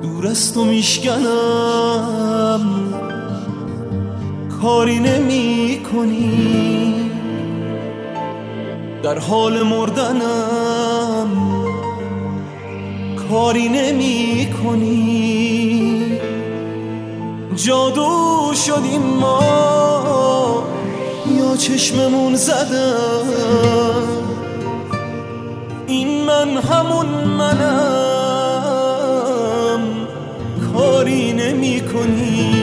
دور از تو میشکنم، کاری نمی کنی، در حال مردنم کاری نمی کنی. جادو شدیم ما یا چشممون زدم، این من همون منم، کاری نمی کنی.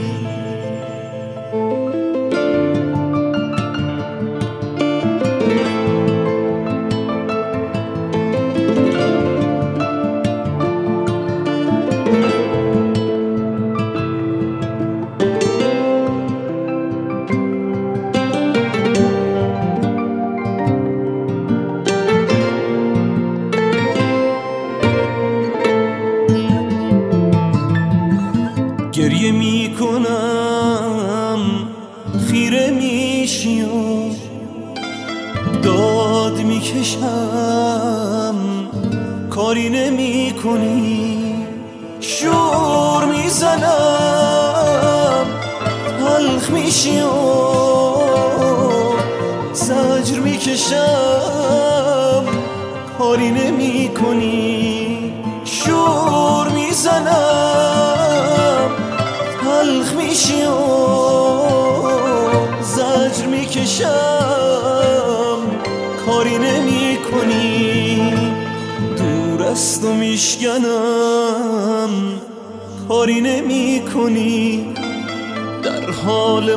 گریه می کنم خیره میشی و داد میکشم، کاری نمی کنی. شور میزنم تلخ میشی و زجر میکشم، کاری نمی کنی. شور میزنم تلخ میشی و زجر میکشم، کاری نمی کنی. دور از تو میشکنم، کاری نمی کنی، در حال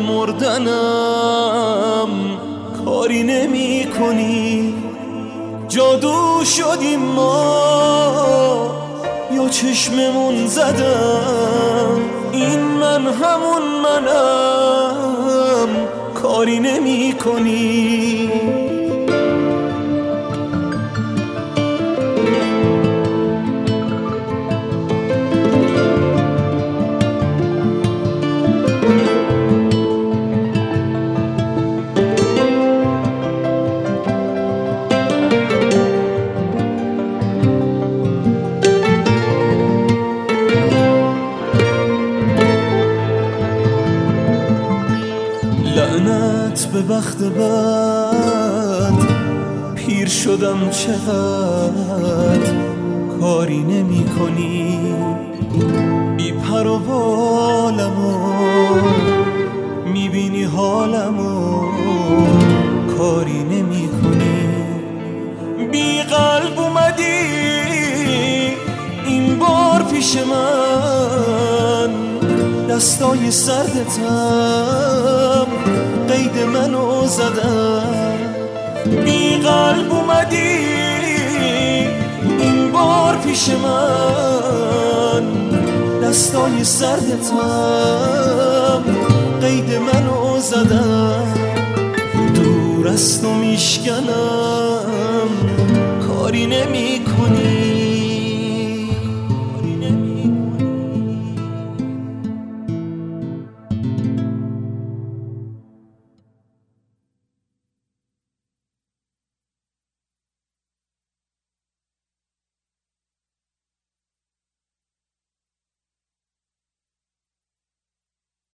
مردنم کاری نمی کنی. جادو شدیم ما یا چشممون زدم، این من همون منم، کاری نمی کنی. لعنت به بخت بد، پیر شدم چقدر، کاری نمی کنی. بی پر و بالمو میبینی حالمو، کاری نمی کنی. بی قلب اومدی این بار پیش من، دستای سردتم قید منو زدم. بی قلب اومدی این بار پیش من، دستای سردتم قید منو زدم. دور از تو میشکنم، کاری نمی کنی.